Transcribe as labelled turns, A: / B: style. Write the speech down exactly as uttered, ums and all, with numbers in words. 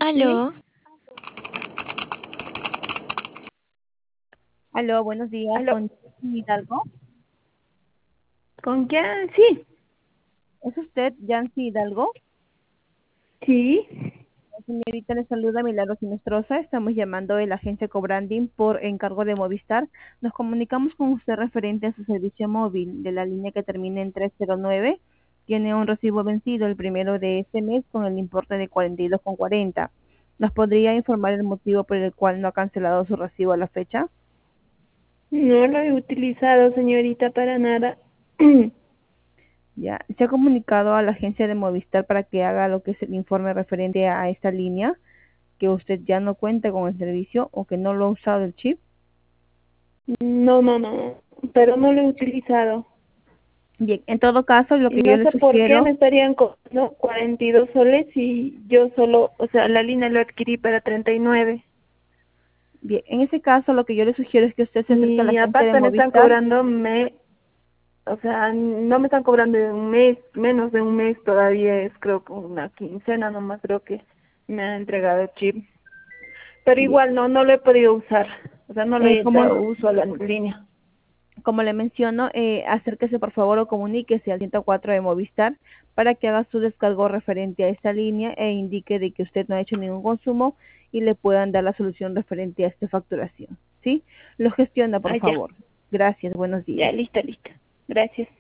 A: ¿Sí?
B: Aló,
A: Aló, buenos días,
C: ¿Aló?
A: con Hidalgo.
C: ¿Con quién? Sí,
A: ¿Es usted Yancy Hidalgo?
C: sí.
A: Señorita, le saluda Milagros Sinestrosa. Estamos llamando de la agencia Cobranding por encargo de Movistar. Nos comunicamos con usted referente a su servicio móvil de la línea que termina en tres cero nueve. Tiene un recibo vencido el primero de este mes con el importe de cuarenta y dos con cuarenta. ¿Nos podría informar el motivo por el cual no ha cancelado su recibo a la fecha?
C: No lo he utilizado, señorita, para nada.
A: Ya, ¿se ha comunicado a la agencia de Movistar para que haga lo que es el informe referente a esta línea, que usted ya no cuenta con el servicio o que no lo ha usado el chip?
C: No, no, no, pero no lo he utilizado.
A: Bien, en todo caso, lo
C: Y
A: que yo
C: no
A: le
C: sé por qué me
A: sugiero,
C: estarían cobrando cuarenta y dos soles y yo solo, o sea, la línea lo adquirí para treinta y nueve.
A: bien, en ese caso, lo que yo le sugiero es que usted se acerque a la
C: Y
A: agencia de
C: aparte me están
A: Movistar.
C: cobrando, me, o sea, no me están cobrando de un mes, menos de un mes todavía, es creo que una quincena nomás creo que me ha entregado el chip. Pero
A: Bien,
C: igual no, no lo he podido usar, o sea, no le
A: eh,
C: he
A: como,
C: dado uso a la línea.
A: como le menciono, eh, acérquese por favor o comuníquese al ciento cuatro de Movistar para que haga su descargo referente a esta línea e indique de que usted no ha hecho ningún consumo y le puedan dar la solución referente a esta facturación. ¿Sí? Lo gestiona, por
C: Ah, ya,
A: favor. Gracias, buenos días.
C: ya, lista, lista. Gracias.